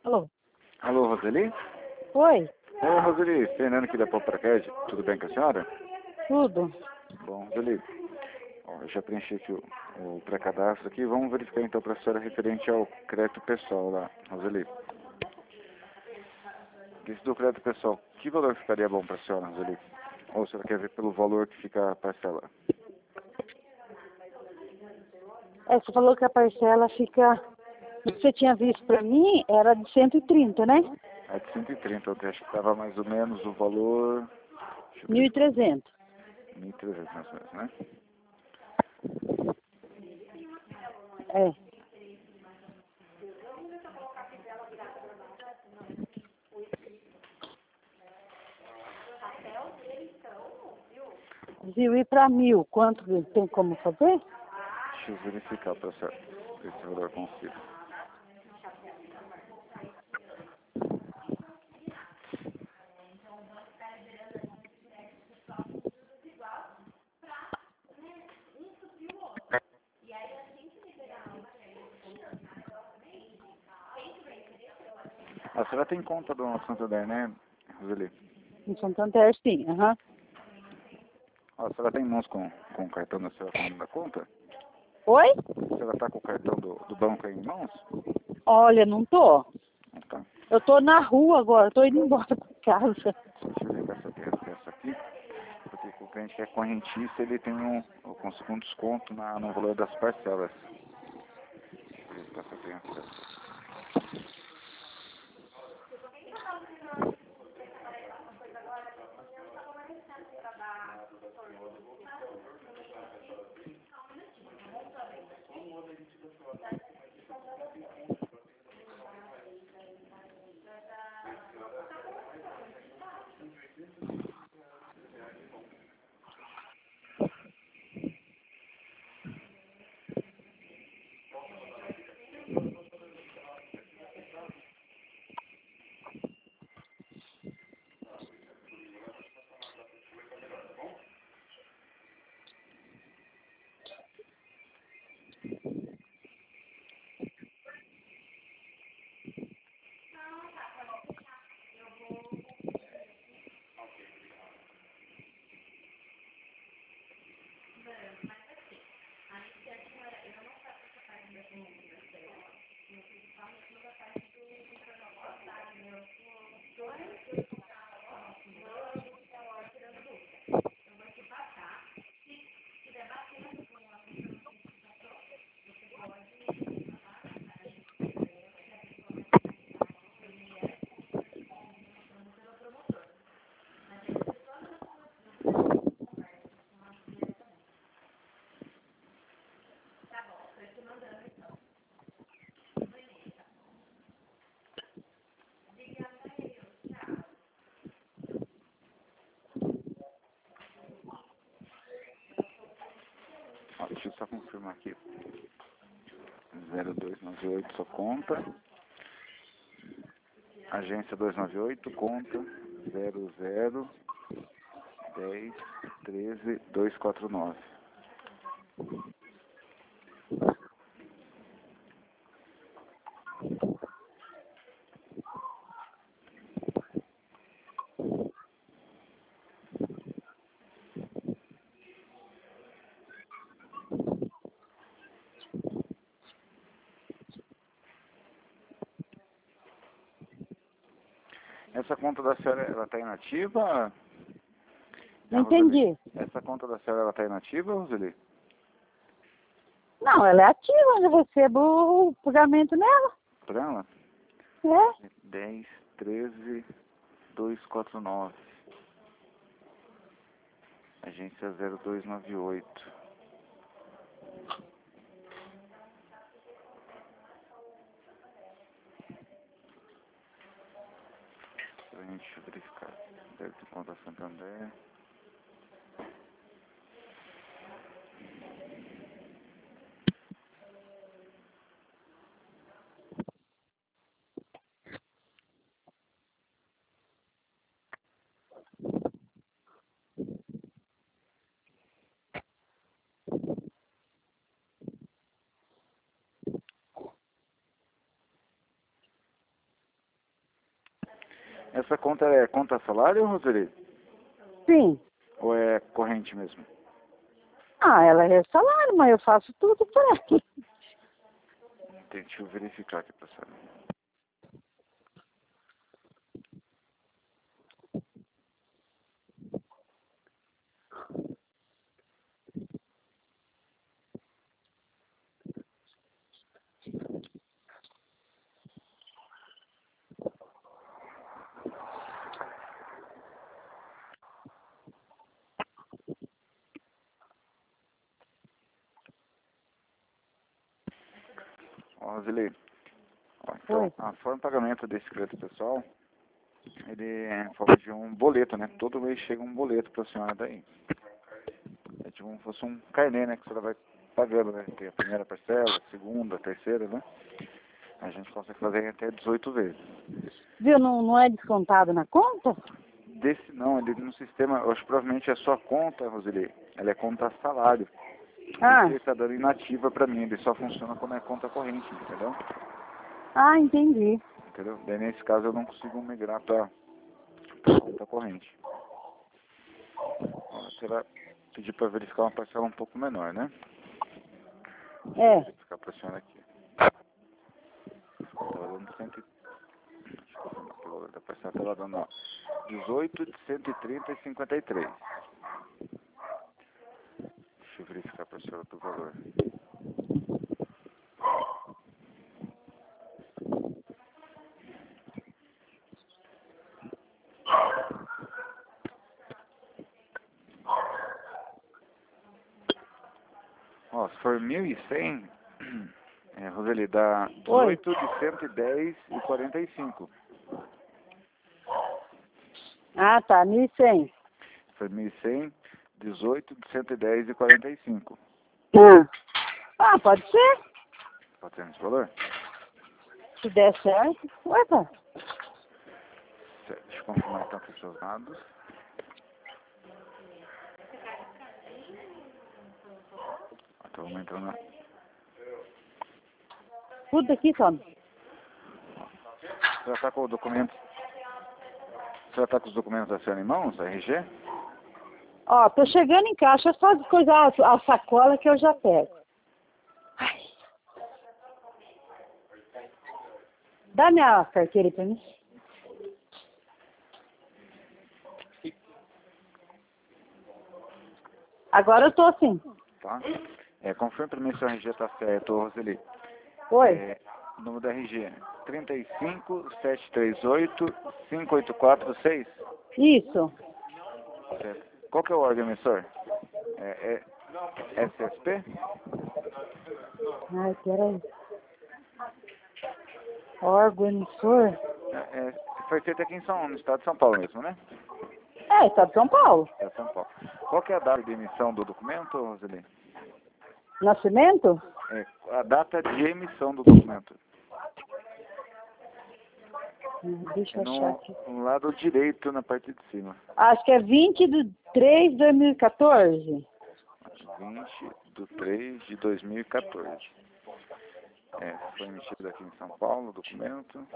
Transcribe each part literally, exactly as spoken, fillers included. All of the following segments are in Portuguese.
Alô? Alô, Roseli? Oi, Oi, Roseli, Fernando aqui da Popracad. Tudo bem com a senhora? tudo. Bom, Roseli, ó, eu já preenchi aqui o, o pré-cadastro aqui. Vamos verificar então para a senhora referente ao crédito pessoal lá, Roseli. Esse do crédito pessoal, que valor ficaria bom para a senhora, Roseli? Ou a senhora quer ver pelo valor que fica a parcela? É, você falou que a parcela fica... O que você tinha visto pra mim era de cento e trinta, né? É de cento e trinta, eu acho que estava mais ou menos o valor... Deixa eu mil e verificar. trezentos. mil e trezentos mais ou menos, né? É. Viu ir pra mil, quanto que tem como fazer? Deixa eu verificar para a senhora, ver se o valor consigo. A senhora tem conta do Santander, né, Roseli? Em Santander, sim, aham. A senhora tem em mãos com, com o cartão da senhora falando da conta? Oi? A senhora está com o cartão do, do banco aí em mãos? Olha, não tô. Não tá. Eu tô na rua agora, tô indo embora pra casa. Deixa eu ver essa aqui, essa aqui. Porque o cliente que é correntista, ele tem um, eu consigo um desconto na, no valor das parcelas. Deixa eu ver se essa tem acesso. Ó, deixa eu só confirmar aqui. zero dois nove oito, sua conta. Agência duzentos e noventa e oito, conta zero zero dez treze duzentos e quarenta e nove. Essa conta da senhora, ela está inativa? Não Ah, Roseli, entendi. essa conta da senhora, ela está inativa, Roseli? Não, ela é ativa, eu recebo o pagamento nela. Por ela? É? dez treze duzentos e quarenta e nove. Agência zero dois nove oito. Deixa eu verificar. Deve ter conta Santander. Essa conta é conta salário, Roseli? Sim. Ou é corrente mesmo? Ah, ela é salário, mas eu faço tudo por ela. Deixa eu verificar aqui, pessoal. Ó, Roseli, ó, então, Oi. a forma de pagamento desse crédito pessoal, ele é em forma de um boleto, né? Todo mês chega um boleto para a senhora daí. É tipo como se fosse um carnê, né? Que a senhora vai pagando, né? Tem a primeira parcela, a segunda, a terceira, né? A gente consegue fazer em até dezoito vezes. Viu, não, não é descontado na conta? Desse não, ele no sistema, eu acho que provavelmente a sua conta, Roseli, ela é conta salário. Ah, Ele está dando inativa para mim, ele só funciona como é conta corrente, entendeu? ah, entendi. Entendeu? Daí nesse caso eu não consigo migrar para conta corrente. Ó, você vai pedir para verificar uma parcela um pouco menor, né? É. Vou verificar para a senhora aqui. Estava dando cem, deixa eu confirmar aqui o valor da parcela, estava dando ó, dezoito de cento e trinta e cinquenta e três. Deixa eu verificar para a senhora do valor. Ó, se for mil e cem, é, Roseli, dá Oi. dezoito de cento e dez e quarenta e cinco. Ah, tá, mil e cem. Se for mil e cem, dezoito de cento e dez e quarenta e cinco. Ah. Ah, pode ser. Pode ser nesse valor? Se der certo. Opa. Certo, deixa eu confirmar então aqui os seus dados. Então vamos entrar na... Tudo aqui, Tom. Você já está com o documento? Você já está com os documentos da senhora em mãos, a R G? Ó, tô chegando em casa, é só coisar a, a sacola que eu já pego. Ai. Dá minha carteira aí pra mim. Agora eu tô assim. Tá? É, confirme para mim se o R G está certo, Roseli. Oi. É, o número da R G, trinta e cinco, sete três oito, cinco oito quatro seis. Isso. Certo. Qual que é o órgão emissor? É, é S S P? Ai, peraí. Órgão emissor? É, é, foi feito aqui em São, no estado de São Paulo mesmo, né? É, estado de São Paulo. Estado de São Paulo. Qual que é a data de emissão do documento, Roseli? Nascimento? É, a data de emissão do documento. Hum, Deixa É eu achar no, aqui. no lado direito, na parte de cima. Acho que é vinte de três de dois mil e quatorze. vinte de três de dois mil e quatorze. É, foi emitido aqui em São Paulo o documento.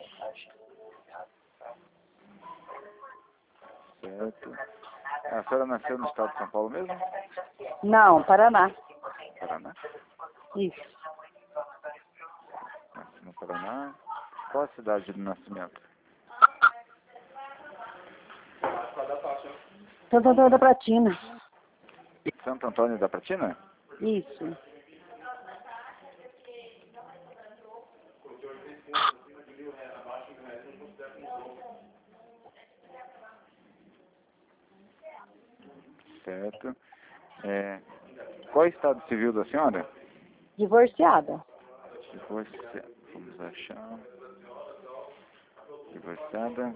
Certo. A senhora nasceu no estado de São Paulo mesmo? Não, Paraná. Paraná? Isso. Nasceu no Paraná. Qual a cidade de nascimento? Santo Antônio da Platina. Santo Antônio da Platina? Isso. Certo. É, qual é o estado civil da senhora? Divorciada. Divorciada. Vamos achar. Divorciada.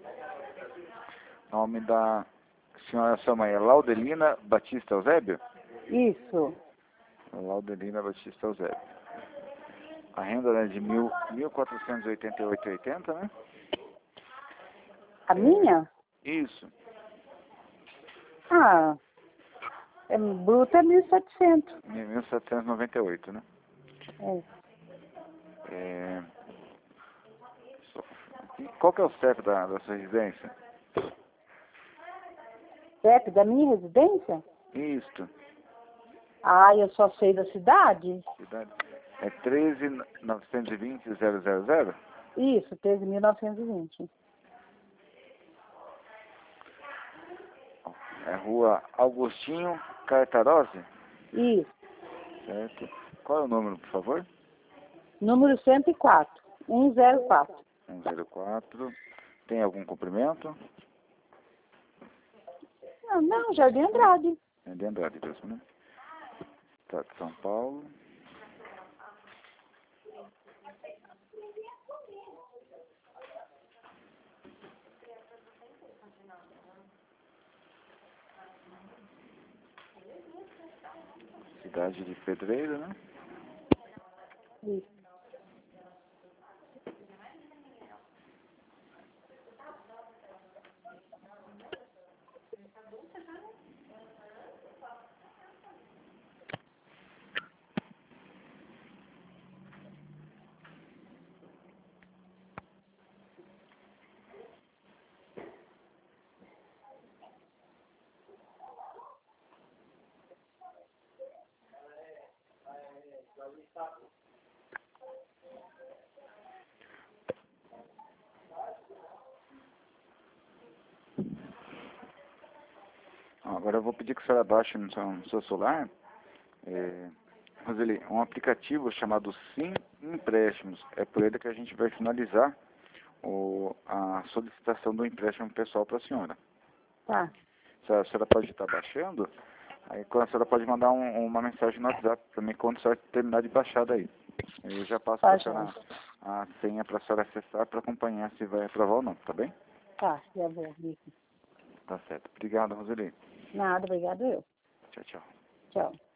Nome da senhora, sua mãe é Laudelina Batista Eusébio? Isso. Laudelina Batista Eusébio. A renda é de mil, mil quatrocentos e oitenta e oito e oitenta, né? A minha? Isso. Ah, é, bruto é mil e setecentos. mil setecentos e noventa e oito, né? É. É... Só confirmar aqui. qual que é o C E P da, da sua residência? C E P da minha residência? Isto. Ah, eu só sei da cidade? Cidade. É treze mil novecentos e vinte zero zero zero? Isso, treze mil novecentos e vinte. É Rua Augustinho Cartarose? Isso. Certo. Qual é o número, por favor? Número cento e quatro, cento e quatro. cento e quatro. Tem algum comprimento? Não, não, Jardim Andrade. É de Andrade mesmo, né? Estado de São Paulo. Cidade de Pedreira, né? Isso. Agora eu vou pedir que a senhora baixe no seu, no seu celular, é, Roseli, um aplicativo chamado Sim Empréstimos. É por ele que a gente vai finalizar o, a solicitação do empréstimo pessoal para a senhora. Tá. A senhora pode estar baixando, aí a senhora pode mandar um, uma mensagem no WhatsApp para mim quando a senhora terminar de baixar daí. Eu já passo para a senhora a senha para a senhora acessar para acompanhar se vai aprovar ou não, tá bem? Tá, já vou. Tá certo. Obrigado, Roseli. Nada, obrigado eu. Tchau, tchau. Tchau.